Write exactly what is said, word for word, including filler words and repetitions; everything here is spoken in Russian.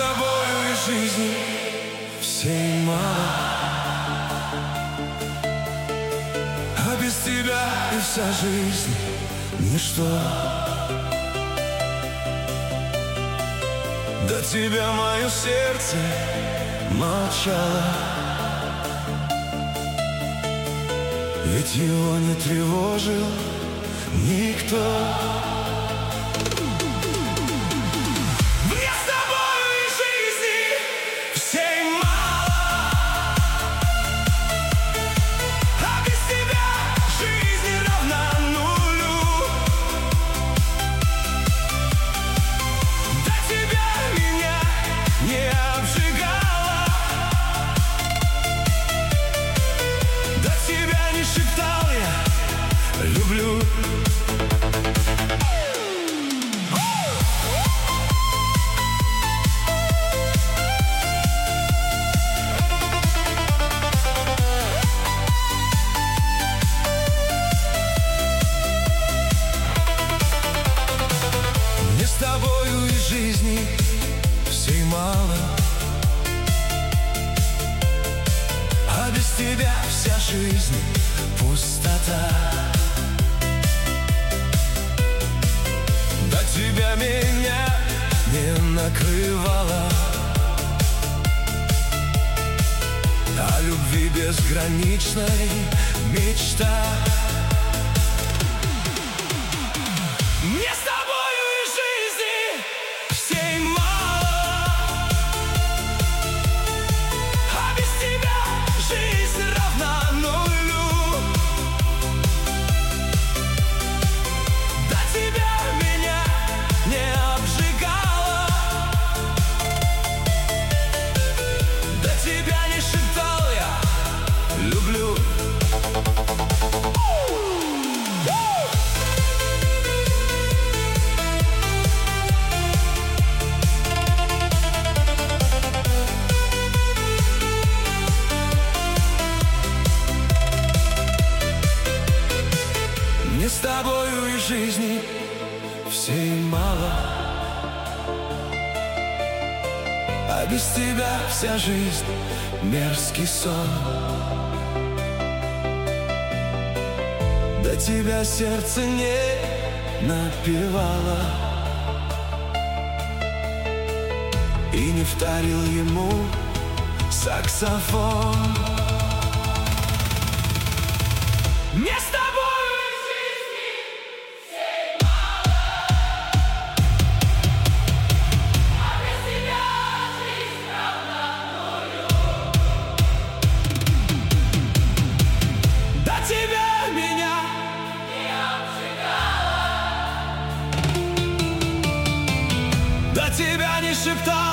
тобою и жизни всей мало, а без тебя и вся жизнь ничто. До тебя мое сердце молчало, ведь его не тревожил никто. Люблю. Мне с тобою и жизни всей мало, а без тебя вся жизнь пустота. До тебя меня не накрывало, о любви безграничной мечта. Мне с тобою и жизни всей мало, а без тебя жизнь равна нулю. До тебя меня не обжигало, до тебя не шептал я люблю. Мне с тобою и жизни всей мало, а без тебя вся жизнь мерзкий сон. До тебя сердце не напевало и не вторил ему саксофон. Мне с тобою и жизни всей мало, а без тебя жизнь равна нулю. До тебя меня не обжигало, до тебя не шептал